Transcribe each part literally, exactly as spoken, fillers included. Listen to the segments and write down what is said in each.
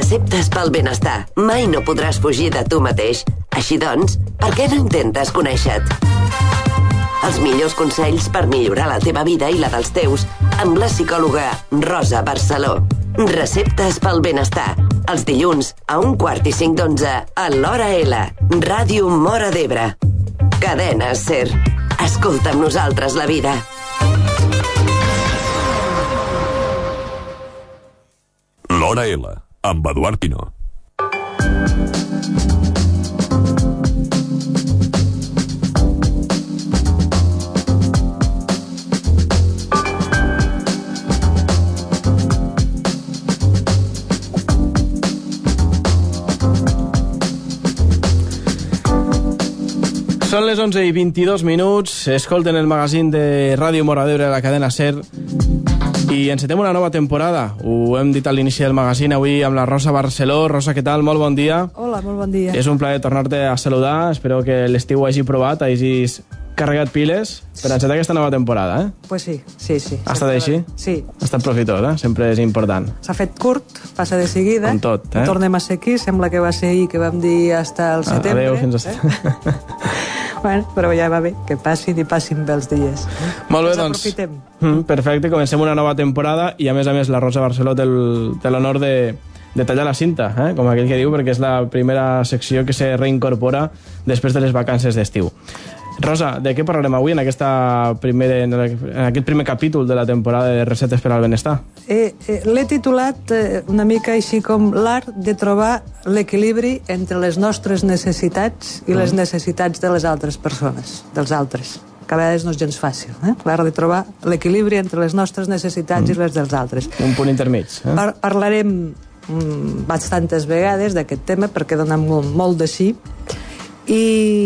Receptes pel benestar. Mai no podràs fugir de tu mateix. Així doncs, per què no intentes conèixer-te? Els millors consells per millorar la teva vida i la dels teus amb la psicòloga Rosa Barceló. Receptes pel benestar. Els dilluns a un quart i cinc d'onze a l'Hora L. Ràdio Móra d'Ebre. Cadena SER. Escolta amb nosaltres la vida. L'Hora L, amb Eduard Pino. Són les onze i vint-i-dos minuts, escolten el magazín de Ràdio Móra d'Ebre a la cadena SER i encetem una nova temporada. Ho hem dit a l'inici del magazín avui amb la Rosa Barceló. Rosa, què tal? Molt bon dia. Hola, molt bon dia. És un plaer tornar-te a saludar. Espero que l'estiu ho hagi provat, hagis carregat piles per encetar aquesta nova temporada, eh? Pues sí, sí, sí. Ha estat així? Sí. Ha estat profitós, eh? Sempre és important. S'ha fet curt, passa de seguida. Com tot, eh? Tornem a ser aquí, sembla que va ser ahir que vam dir hasta el setembre. Adéu, fins a... Eh? Bueno, però ja va bé, que passin i passin bé els dies. Molt bé, Ens doncs. aprofitem. Mm, perfecte, comencem una nova temporada i a més a més la Rosa Barceló té l'honor de, de tallar la cinta, eh? Com aquell que diu, perquè és la primera secció que se reincorpora després de les vacances d'estiu. Rosa, de què parlarem avui en, aquesta primera, en aquest primer capítol de la temporada de Receptes per al benestar? Eh, eh, L'he titulat eh, una mica així com l'art de trobar l'equilibri entre les nostres necessitats i les necessitats de les altres persones, dels altres, que a vegades no és gens fàcil, eh? L'art de trobar l'equilibri entre les nostres necessitats mm. i les dels altres. Un punt intermig. Eh? Par parlarem mm, bastantes vegades d'aquest tema perquè dona molt, molt de sí i...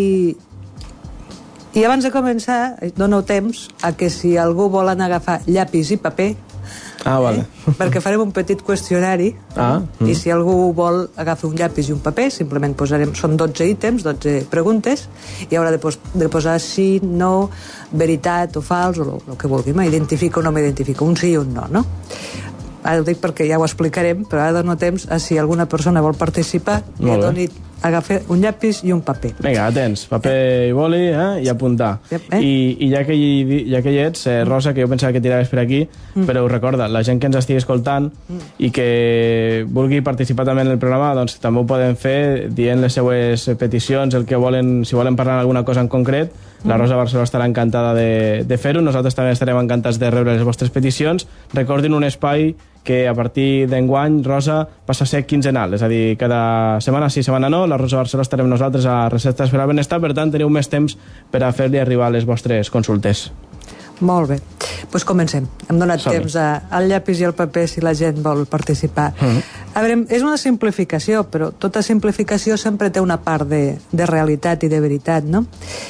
I abans de començar, dono temps a que si algú vol anar a agafar llapis i paper, ah, vale. eh, perquè farem un petit qüestionari, ah, mm. i si algú vol agafar un llapis i un paper, simplement posarem, són dotze ítems, dotze preguntes, i haurà de, pos de posar sí, no, veritat o fals, o el que vulgui, m'identifica o no m'identifica, un sí i un no, no? Ara ho dic perquè ja ho explicarem, però ara dono temps a si alguna persona vol participar, i doni agafar un llapis i un paper. Vinga, atents, paper i boli, eh? I apuntar. Yep, eh? I, i ja, que hi, ja que hi ets, eh, Rosa, que jo pensava que tiraves per aquí, mm. però us recorda, la gent que ens estigui escoltant mm. i que vulgui participar també en el programa, doncs també ho poden fer dient les seues peticions, el que volen, si volen parlar d'alguna cosa en concret. La Rosa Barceló estarà encantada de, de fer-ho. Nosaltres també estarem encantats de rebre les vostres peticions. Recordin un espai que a partir d'enguany, Rosa, passa a ser quinzenal. És a dir, cada setmana sí, setmana no. La Rosa Barceló estarem nosaltres a Receptes per al benestar. Per tant, teniu més temps per a fer-li arribar les vostres consultes. Molt bé. Doncs pues comencem. Hem donat temps a, al llapis i al paper si la gent vol participar. Mm-hmm. A veure, és una simplificació, però tota simplificació sempre té una part de, de realitat i de veritat, no?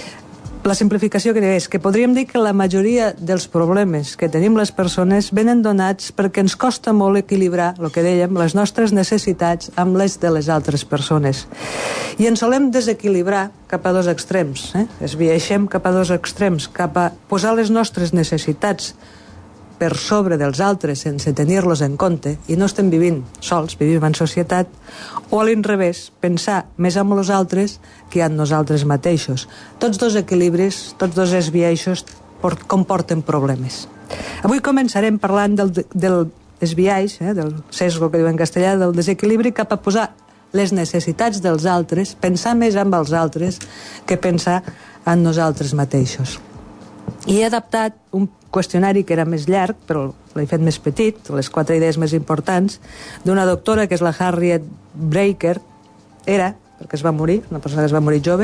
La simplificació que és que podríem dir que la majoria dels problemes que tenim les persones venen donats perquè ens costa molt equilibrar, el que dèiem, les nostres necessitats amb les de les altres persones. I ens solem desequilibrar cap a dos extrems, eh? Esbiaixem cap a dos extrems, cap a posar les nostres necessitats per sobre dels altres sense tenir-los en compte, i no estem vivint sols, vivim en societat, o a l'inrevés, pensar més en els altres que en nosaltres mateixos. Tots dos equilibris, tots dos esbiaixos comporten problemes. Avui començarem parlant del, del esbiaix, eh, del sesgo que diu en castellà, del desequilibri cap a posar les necessitats dels altres, pensar més en els altres que pensar en nosaltres mateixos. I he adaptat un qüestionari que era més llarg, però l'he fet més petit, les quatre idees més importants, d'una doctora que és la Harriet Breaker, era, perquè es va morir, una persona que es va morir jove,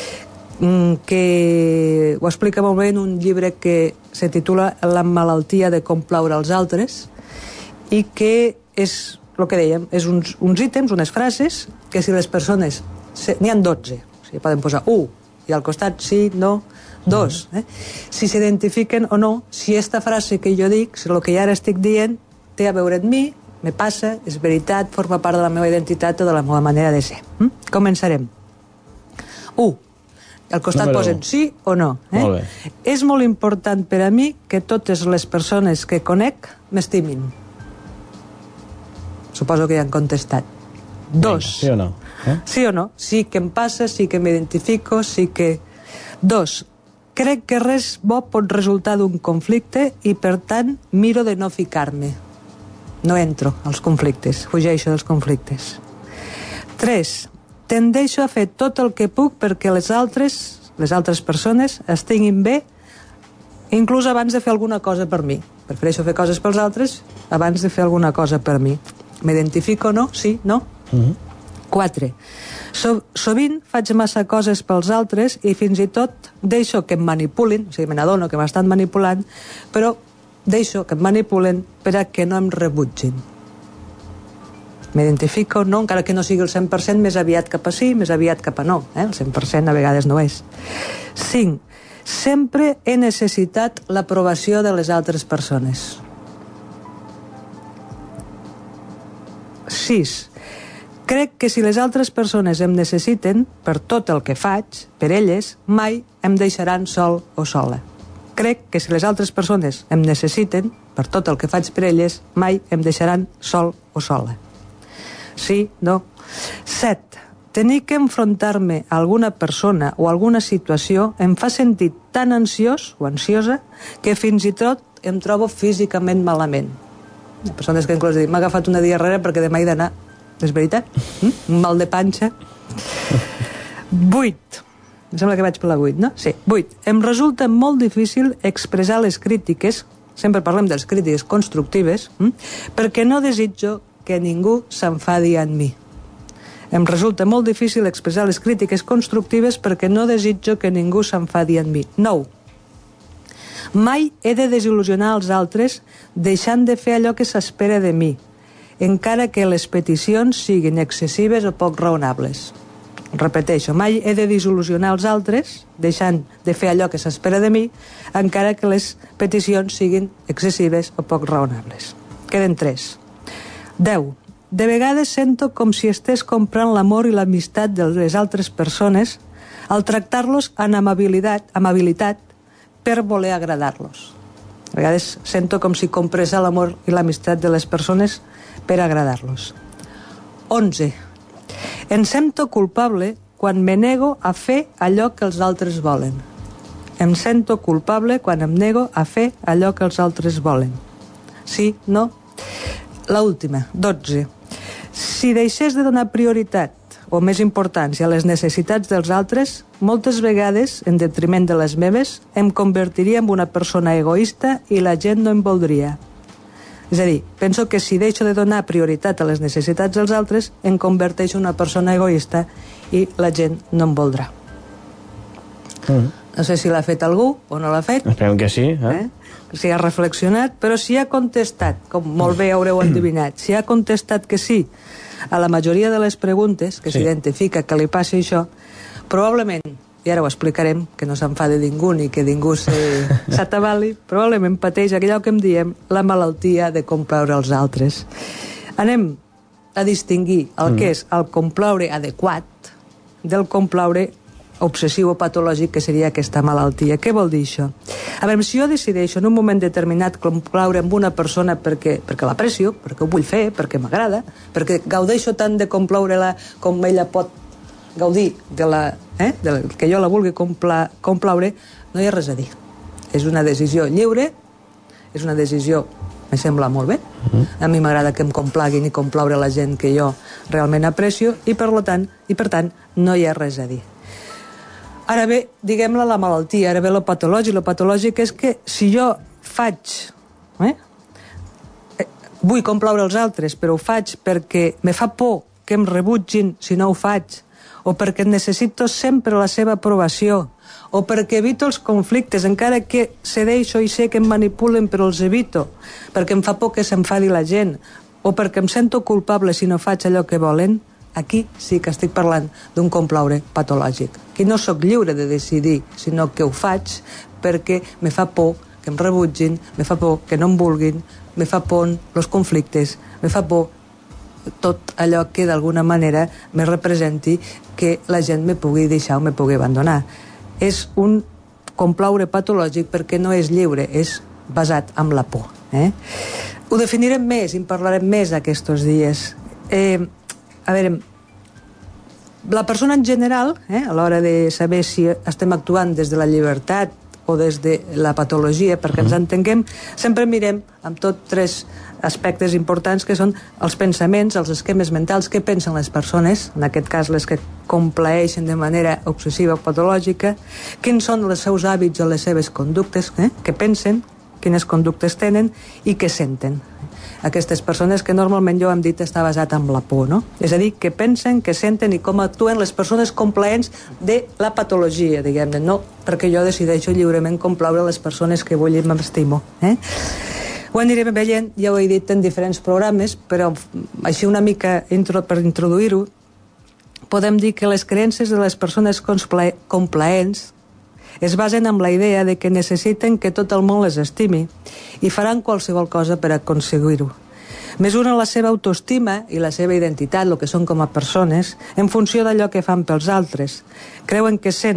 que ho explica molt bé en un llibre que se titula La malaltia de complaure als altres, i que és, el que dèiem, és uns, uns ítems, unes frases, que si les persones, n'hi ha dotze, o sigui, poden posar u, i al costat sí, no, dos, eh? Si s'identifiquen o no, si esta frase que jo dic, si el que jo ara estic dient té a veure amb mi, me passa, és veritat, forma part de la meva identitat o de la meva manera de ser. Mm? Començarem. U. Al costat Número posen sí o no. Eh? Molt bé. És molt important per a mi que totes les persones que conec m'estimin. Suposo que ja han contestat. Dos. Sí o no? Eh? Sí o no? Sí que em passa, sí que m'identifico, sí que... Dos. Crec que res bo pot resultar d'un conflicte i, per tant, miro de no ficar-me. No entro als conflictes, fugeixo dels conflictes. Tres. Tendeixo a fer tot el que puc perquè les altres, les altres persones estiguin bé, inclús abans de fer alguna cosa per mi. Prefereixo fer coses pels altres abans de fer alguna cosa per mi. M'identifico, no? Sí? No? Mm-hmm. Quatre. So, sovint faig massa coses pels altres i fins i tot deixo que em manipulin, o sigui, me n'adono que m'estan manipulant, però deixo que em manipulen per a que no em rebutgin. M'identifico, no? Encara que no sigui el cent per cent, més aviat cap a sí, més aviat cap a no. Eh? El cent per cent a vegades no és. Cinc. Sempre he necessitat l'aprovació de les altres persones. Sis. Crec que si les altres persones em necessiten per tot el que faig, per elles, mai em deixaran sol o sola. Crec que si les altres persones em necessiten per tot el que faig per elles, mai em deixaran sol o sola. Sí, no. Set. Tenir que enfrontar-me a alguna persona o alguna situació em fa sentir tan ansiós o ansiosa que fins i tot em trobo físicament malament. Hi ha persones que inclús diuen, m'ha agafat una diarrea perquè demà he d'anar. És veritat? Mm? Un mal de panxa. Vuit. Em sembla que vaig per la vuit, no? Sí. Vuit. Em resulta molt difícil expressar les crítiques, sempre parlem de les crítiques constructives, mm? perquè no desitjo que ningú s'enfadi amb mi. Em resulta molt difícil expressar les crítiques constructives perquè no desitjo que ningú s'enfadi amb mi. Nou. Mai he de desil·lusionar els altres deixant de fer allò que s'espera de mi, encara que les peticions siguin excessives o poc raonables. Repeteixo, mai he de desil·lusionar els altres deixant de fer allò que s'espera de mi, encara que les peticions siguin excessives o poc raonables. Queden tres. Deu. De vegades sento com si estés comprant l'amor i l'amistat de les altres persones al tractar-los amb amabilitat, amabilitat per voler agradar-los. A vegades sento com si comprés l'amor i l'amistat de les persones per agradar-los. Onze. Em sento culpable quan me nego a fer allò que els altres volen. Em sento culpable quan em nego a fer allò que els altres volen. Sí? No? La última. Dotze. Si deixés de donar prioritat o més importància a les necessitats dels altres, moltes vegades, en detriment de les meves, em convertiria en una persona egoista i la gent no em voldria. És a dir, penso que si deixo de donar prioritat a les necessitats dels altres, em converteixo en una persona egoista i la gent no em voldrà. Mm. No sé si l'ha fet algú o no l'ha fet. Esperem que sí. Eh? Eh? Si ha reflexionat, però si ha contestat, com molt bé haureu endevinat, si ha contestat que sí a la majoria de les preguntes, que sí, s'identifica que li passi això, probablement, i ara ho explicarem, que no s'enfade ningú ni que ningú s'atabali, probablement pateix allò que em diem la malaltia de complaure els altres. Anem a distingir el mm. que és el complaure adequat del complaure obsessiu o patològic, que seria aquesta malaltia. Què vol dir això? A veure, si jo decideixo en un moment determinat complaure amb una persona perquè, perquè l'aprecio, perquè ho vull fer, perquè m'agrada, perquè gaudeixo tant de complaure-la com ella pot gaudir de la, eh, de la, que jo la vulgui compla, complaure, no hi ha res a dir. És una decisió lliure, és una decisió, me sembla molt bé, uh-huh. A mi m'agrada que em complaguin i complaure la gent que jo realment aprecio i per tant, i per tant no hi ha res a dir. Ara bé, diguem-la la malaltia, ara bé lo patològic. Lo patològic és que si jo faig, eh, eh, vull complaure els altres, però ho faig perquè me fa por que em rebutgin si no ho faig, o perquè necessito sempre la seva aprovació, o perquè evito els conflictes, encara que cedeixo i sé que em manipulen però els evito, perquè em fa por que s'enfadi la gent, o perquè em sento culpable si no faig allò que volen, aquí sí que estic parlant d'un complaure patològic. Aquí no sóc lliure de decidir, sinó que ho faig perquè me fa por que em rebutgin, me fa por que no em vulguin, me fa por els conflictes, me fa por tot allò que d'alguna manera me representi que la gent me pugui deixar o me pugui abandonar. És un complaure patològic perquè no és lliure, és basat en la por. Eh? Ho definirem més i en parlarem més aquests dies. Eh, a veure, la persona en general, eh, a l'hora de saber si estem actuant des de la llibertat o des de la patologia, perquè ens entenguem, sempre mirem amb tot tres aspectes importants que són els pensaments, els esquemes mentals, què pensen les persones, en aquest cas les que complaeixen de manera obsessiva o patològica, quins són els seus hàbits o les seves conductes, eh, què pensen, quines conductes tenen i què senten. Aquestes persones que normalment jo hem dit està basat en la por, no? És a dir, què pensen, què senten i com actuen les persones complaents de la patologia, diguem-ne, no perquè jo decideixo lliurement complaure les persones que vull i m'estimo. Eh? Ho anirem veient, ja ho he dit en diferents programes, però així una mica intro, per introduir-ho, podem dir que les creences de les persones complaents es basen en la idea de que necessiten que tot el món les estimi i faran qualsevol cosa per aconseguir-ho. Mesuren la seva autoestima i la seva identitat, el que són com a persones, en funció d'allò que fan pels altres. Creuen que sent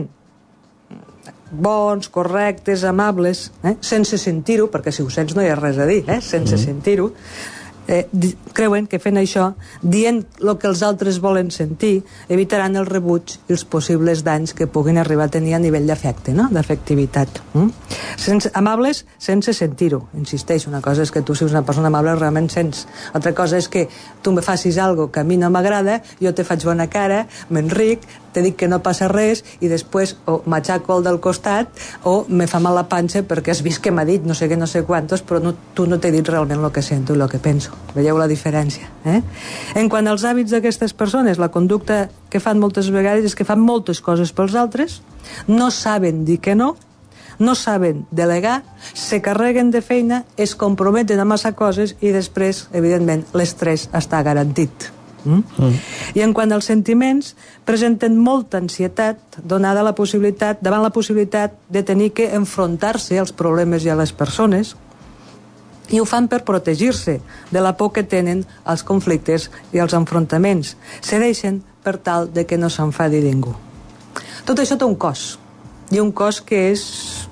bons, correctes, amables, eh? sense sentir-ho, perquè si ho sents no hi ha res a dir, eh? sense mm. sentir-ho, eh, creuen que fent això, dient el que els altres volen sentir, evitaran el rebuig i els possibles danys que puguin arribar a tenir a nivell d'afecte, no? d'afectivitat. Mm? Sense, amables sense sentir-ho, insisteix, una cosa és que tu si ets una persona amable realment sents, altra cosa és que tu me facis alguna que a mi no m'agrada, jo te faig bona cara, m'enric, te dic que no passa res i després o m'aixaco el del costat o me fa mal la panxa perquè has vist que m'ha dit no sé què, no sé quantos, però no, tu no t'he dit realment el que sento i el que penso. Veieu la diferència? Eh? En quant als hàbits d'aquestes persones, la conducta que fan moltes vegades és que fan moltes coses pels altres, no saben dir que no, no saben delegar, se carreguen de feina, es comprometen a massa coses i després, evidentment, l'estrès està garantit. Mm? Mm. I en quant als sentiments, presenten molta ansietat donada la possibilitat, davant la possibilitat de tenir que enfrontar-se als problemes i a les persones, i ho fan per protegir-se de la por que tenen als conflictes i als enfrontaments. Cedeixen per tal de que no s'enfadi ningú. Tot això té un cost, i un cost que és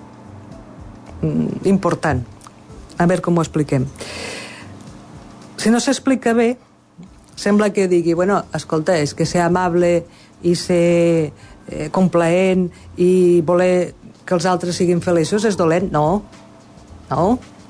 mm, important. A veure com ho expliquem. Si no s'explica bé, sembla que digui, bueno, escolta, és que ser amable i ser eh, complaent i voler que els altres siguin feliços és dolent. No, no,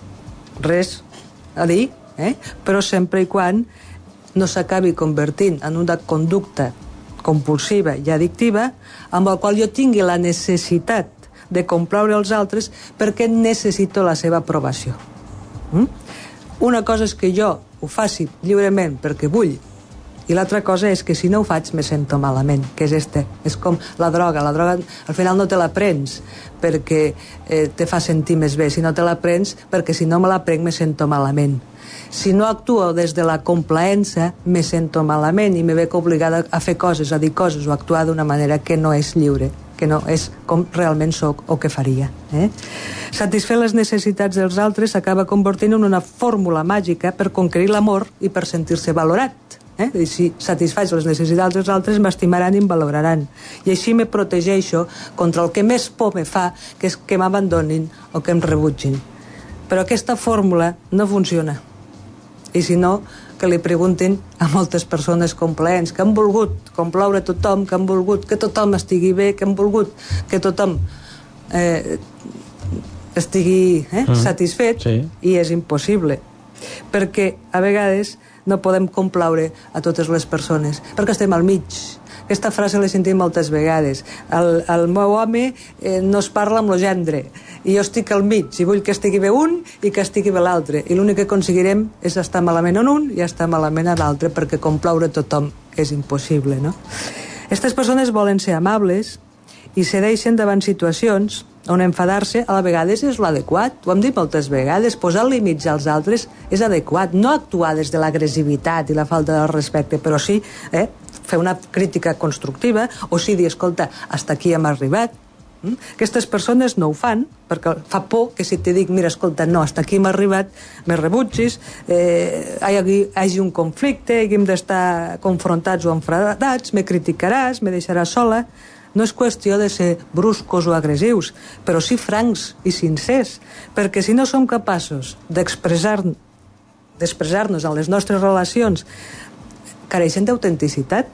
res a dir, eh? Però sempre i quan no s'acabi convertint en una conducta compulsiva i addictiva amb la qual jo tingui la necessitat de complaure els altres perquè necessito la seva aprovació. Mm? Una cosa és que jo ho faci lliurement perquè vull i l'altra cosa és que si no ho faig me sento malament, que és este. És com la droga, la droga al final no te la prens perquè eh, te fa sentir més bé, sinó te la prens perquè si no me la prenc me sento malament. Si no actuo des de la complaença me sento malament i me veig obligada a fer coses, a dir coses o a actuar d'una manera que no és lliure, que no és com realment soc o que faria. Eh? Satisfer les necessitats dels altres s'acaba convertint en una fórmula màgica per conquerir l'amor i per sentir-se valorat. Eh? I si satisfaig les necessitats dels altres m'estimaran i em valoraran. I així me protegeixo contra el que més por me fa, que és que m'abandonin o que em rebutgin. Però aquesta fórmula no funciona. I si no, que li preguntin a moltes persones complaents que han volgut complaure tothom, que han volgut que tothom estigui bé, que han volgut que tothom eh, estigui eh, mm. satisfet, sí. I és impossible. Perquè a vegades no podem complaure a totes les persones, perquè estem al mig. Aquesta frase l'he sentit moltes vegades. El, el meu home eh, no es parla amb el gendre, i jo estic al mig, i vull que estigui bé un i que estigui bé l'altre. I l'únic que aconseguirem és estar malament en un i estar malament en l'altre, perquè complaure tothom és impossible, no? Aquestes persones volen ser amables i cedeixen davant situacions on enfadar-se a la vegades és l'adequat. Ho hem dit moltes vegades, posar límits als altres és adequat, no actuar des de l'agressivitat i la falta de respecte, però sí eh, fer una crítica constructiva o sí dir, escolta, hasta aquí hem arribat. Mm? Aquestes persones no ho fan perquè fa por que si te dic, mira, escolta, no, hasta aquí hem arribat, me rebutgis, eh, hi hagi, hagi un conflicte, haguem d'estar confrontats o enfadats, me criticaràs, me deixaràs sola. No és qüestió de ser bruscos o agressius, però sí francs i sincers, perquè si no som capaços d'expressar d'expressar-nos en les nostres relacions careixen d'autenticitat.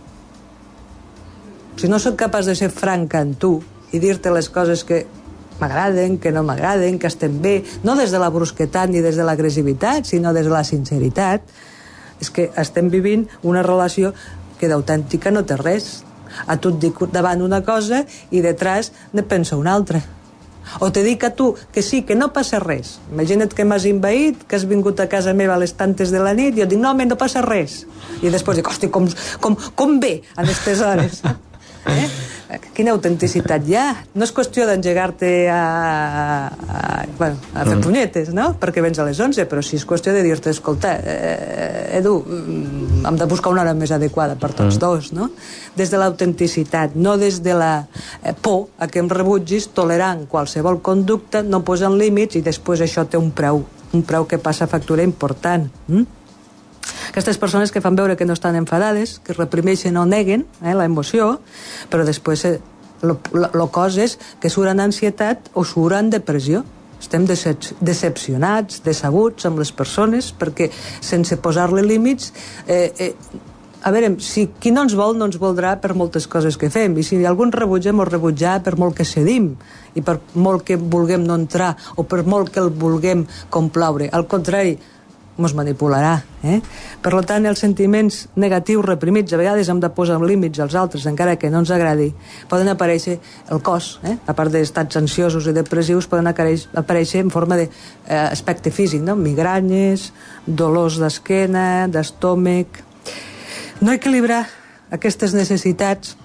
Si no soc capaç de ser franca en tu i dir-te les coses que m'agraden, que no m'agraden, que estem bé, no des de la brusquetat ni des de l'agressivitat, sinó des de la sinceritat, és que estem vivint una relació que d'autèntica no té res. A tu et dic davant una cosa i detrás ne pensa una altra. O te dic a tu que sí, que no passa res. Imagina't que m'has invaït, que has vingut a casa meva a les tantes de la nit i jo dic, no, home, no passa res. I després dic, hosti, com, com, com bé a aquestes hores. Eh? Quina autenticitat hi ha. No és qüestió d'engegar-te a, a, bueno, a fer punyetes, no? Perquè vens a les onze, però sí és qüestió de dir-te, escolta, eh, Edu, hem de buscar una hora més adequada per tots dos, no? Des de l'autenticitat, no des de la eh, por a que em rebutgis, tolerant qualsevol conducta, no posant límits, i després això té un preu, un preu que passa factura important. Mm? Aquestes persones que fan veure que no estan enfadades, que reprimeixen o neguen eh, la emoció, però després eh, el cos és que suren ansietat o suren depressió. Estem decep decepcionats, decebuts amb les persones, perquè sense posar-li límits... Eh, eh, a veure, si qui no ens vol, no ens voldrà per moltes coses que fem, i si algú ens rebutja, ens rebutjar per molt que cedim, i per molt que vulguem no entrar, o per molt que el vulguem complaure. Al contrari, ens manipularà. Eh? Per tant, els sentiments negatius reprimits, a vegades hem de posar límits als altres, encara que no ens agradi, poden aparèixer el cos, eh? a part d'estats ansiosos i depressius, poden aparèixer en forma d'aspecte físic, no? Migranyes, dolors d'esquena, d'estómac... No equilibrar aquestes necessitats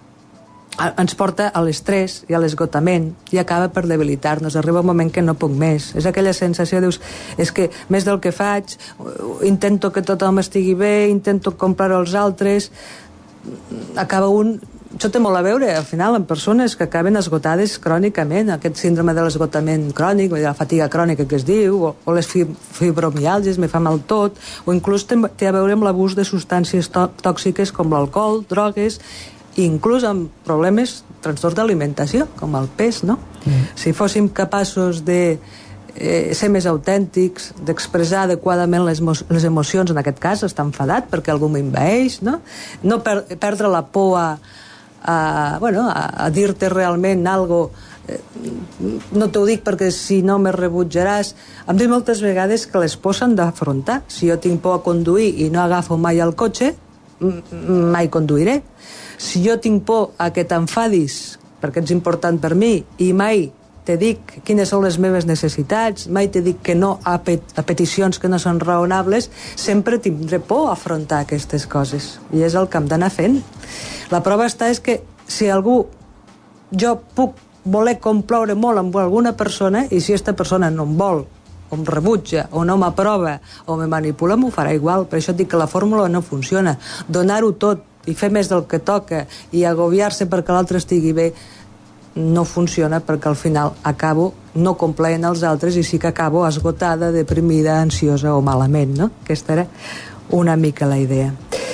ens porta a l'estrès i a l'esgotament i acaba per debilitar-nos. Arriba un moment que no puc més. És aquella sensació, dius, és que més del que faig, intento que tothom estigui bé, intento comprar als altres, acaba un... Això té molt a veure, al final, amb persones que acaben esgotades crònicament, aquest síndrome de l'esgotament crònic, de la fatiga crònica que es diu, o, o les fibromiàlgies, me fa mal tot, o inclús té, té a veure amb l'abús de substàncies tòxiques com l'alcohol, drogues, i inclús amb problemes, trastorns d'alimentació, com el pes, no? Mm. Si fóssim capaços de eh, ser més autèntics, d'expressar adequadament les, les emocions, en aquest cas, estar enfadat perquè algú m'envaeix, no? No per perdre la por a, a, bueno, a, a dir-te realment algo, eh, no t'ho dic perquè si no me rebutjaràs. Em dic moltes vegades que les pors s'han d'afrontar. Si jo tinc por a conduir i no agafo mai el cotxe, mai conduiré. Si jo tinc por a que t'enfadis perquè ets important per mi i mai te dic quines són les meves necessitats, mai te dic que no a, pet a peticions que no són raonables, sempre tindré por a afrontar aquestes coses. I és el que hem d'anar fent. La prova està és que si algú, jo puc voler complaure molt amb alguna persona i si aquesta persona no em vol, o em rebutja, o no m'aprova, o me manipula, m'ho farà igual. Per això dic que la fórmula no funciona. Donar-ho tot i fer més del que toca i agobiar-se perquè l'altre estigui bé no funciona, perquè al final acabo no complaent els altres i sí que acabo esgotada, deprimida, ansiosa o malament, no? Aquesta era una mica la idea.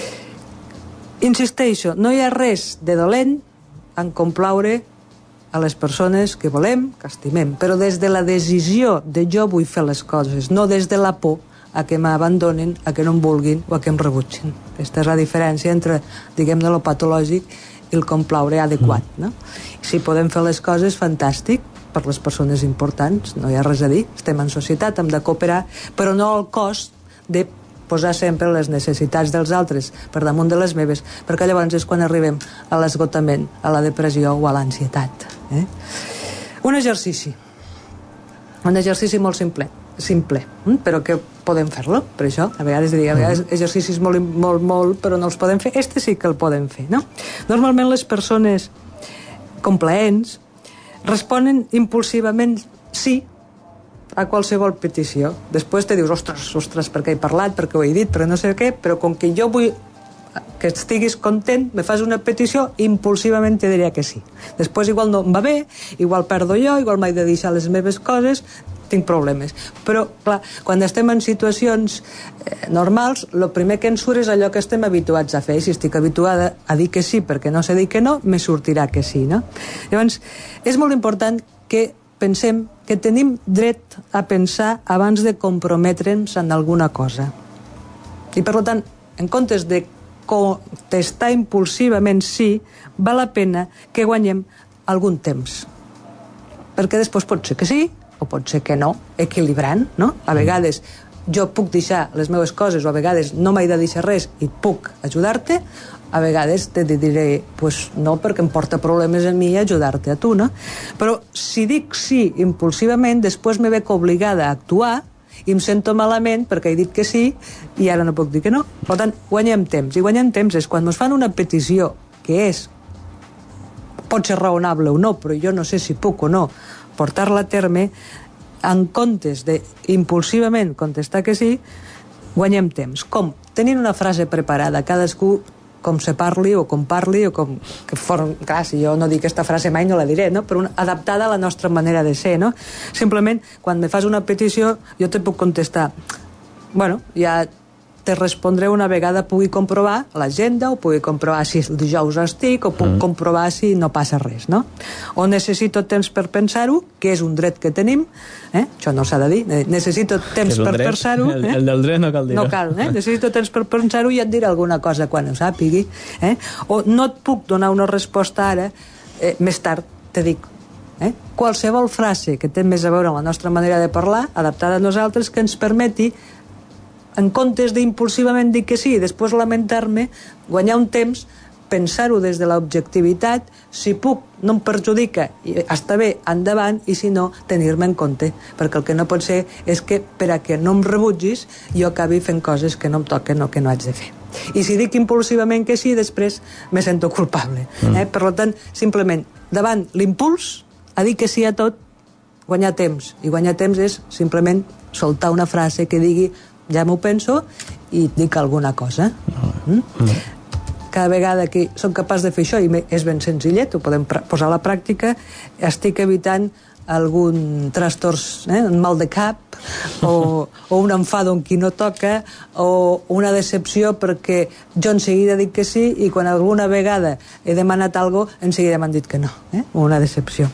Insisteixo, no hi ha res de dolent en complaure a les persones que volem, que estimem, però des de la decisió de jo vull fer les coses, no des de la por a que m'abandonen, a que no em vulguin o a que em rebutgin. Aquesta és la diferència entre, diguem-ne, lo patològic i el complaure adequat, no? Si podem fer les coses, fantàstic, per les persones importants, no hi ha res a dir, estem en societat, hem de cooperar, però no al cost de posar sempre les necessitats dels altres per damunt de les meves, perquè llavors és quan arribem a l'esgotament, a la depressió o a l'ansietat. Eh? Un exercici. Un exercici molt simple, simple, però que podem fer-lo, per això, a vegades diria, a vegades exercicis molt, molt, molt, però no els podem fer, este sí que el podem fer, no? Normalment les persones complaents responen impulsivament sí a qualsevol petició. Després te dius, ostres, ostres, perquè he parlat, perquè ho he dit, perquè no sé què, però com que jo vull que estiguis content, me fas una petició, impulsivament te diria que sí. Després igual no em va bé, igual perdo jo, igual m'he de deixar les meves coses, tinc problemes. Però, clar, quan estem en situacions eh, normals, el primer que ens surt és allò que estem habituats a fer. Si estic habituada a dir que sí perquè no sé dir que no, me sortirà que sí, no? Llavors, és molt important que pensem que tenim dret a pensar abans de comprometre'ns en alguna cosa. I, per tant, en comptes de contestar impulsivament sí, val la pena que guanyem algun temps. Perquè després pot ser que sí, o pot ser que no, equilibrant, no? A vegades jo puc deixar les meves coses, o a vegades no m'he de deixar res i puc ajudar-te, a vegades te diré, pues no, perquè em porta problemes a mi ajudar-te a tu, no? Però si dic sí impulsivament, després me veig obligada a actuar i em sento malament perquè he dit que sí i ara no puc dir que no. Per tant, guanyem temps. I guanyem temps és quan ens fan una petició que és, pot ser raonable o no, però jo no sé si puc o no portar-la a terme, en comptes de impulsivament contestar que sí, guanyem temps. Com? Tenint una frase preparada, cadascú com se parli o com parli o com... Que for... Clar, si jo no dic aquesta frase mai no la diré, no? Però una... adaptada a la nostra manera de ser, no? Simplement, quan me fas una petició, jo te puc contestar, bueno, ja te respondré una vegada pugui comprovar l'agenda o pugui comprovar si el dijous estic o puc mm. comprovar si no passa res, no? O necessito temps per pensar-ho, que és un dret que tenim, eh? Això no s'ha de dir, necessito temps per pensar-ho. El, eh? el del dret no cal dir-ho. No cal, eh? Necessito temps per pensar-ho i et diré alguna cosa quan ho sàpigui. Eh? O no et puc donar una resposta ara, eh, més tard te dic. Eh? Qualsevol frase que té més a veure amb la nostra manera de parlar, adaptada a nosaltres, que ens permeti, en comptes d'impulsivament dir que sí i després lamentar-me, guanyar un temps, pensar-ho des de l'objectivitat, si puc, no em perjudica, i està bé, endavant, i si no, tenir-me en compte, perquè el que no pot ser és que per a que no em rebutgis jo acabi fent coses que no em toquen o que no haig de fer. I si dic impulsivament que sí, després me sento culpable. Mm. Eh? Per tant, simplement, davant l'impuls, a dir que sí a tot, guanyar temps. I guanyar temps és simplement soltar una frase que digui ja m'ho penso i dic alguna cosa. Mm? Cada vegada que soc capaç de fer això, i és ben senzillet, ho podem posar a la pràctica, estic evitant algun trastorn, eh? un mal de cap o, o un enfado amb qui no toca o una decepció perquè jo en seguida dic que sí i quan alguna vegada he demanat alguna cosa en seguida m'han dit que no, eh? Una decepció.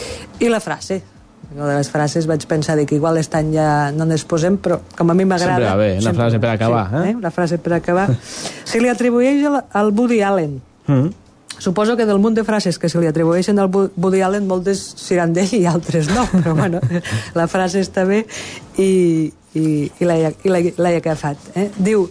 I la frase, una de les frases vaig pensar que igual aquest any ja no n'es posem, però com a mi m'agrada... Sempre va bé, una sempre, frase per acabar. Sí, eh? Una frase per acabar. Se li atribueix al Woody Allen. Mm. Suposo que del munt de frases que se li atribueixen al Woody Allen, moltes seran d'ell i altres no, però bueno, la frase està bé i, i, i l'he agafat. Eh? Diu,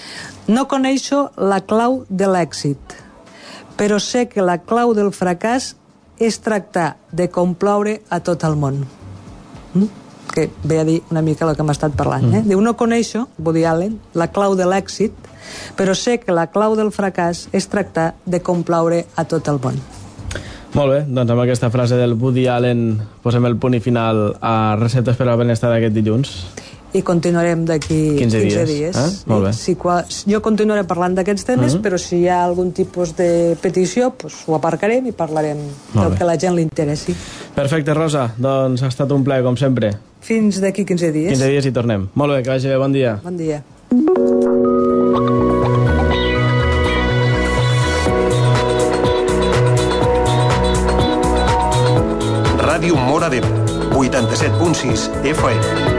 no coneixo la clau de l'èxit, però sé que la clau del fracàs és tractar de complaure a tot el món. Mm? Que ve a dir una mica el que hem estat parlant. Eh? Mm. Diu, no coneixo, Woody Allen, la clau de l'èxit, però sé que la clau del fracàs és tractar de complaure a tot el món. Molt bé, doncs amb aquesta frase del Woody Allen posem el punt i final a Receptes per al Benestar d'aquest dilluns. I continuarem d'aquí quinze dies. Eh? Molt bé. Si, jo continuaré parlant d'aquests temes, mm-hmm. però si hi ha algun tipus de petició, pues, ho aparcarem i parlarem del que a la gent li interessi. Perfecte, Rosa. Doncs ha estat un plaer, com sempre. Fins d'aquí quinze dies. quinze dies i tornem. Molt bé, que vagi bé. Bon dia. Bon dia. Ràdio Móra d'Ebre, vuitanta-set punt sis F M.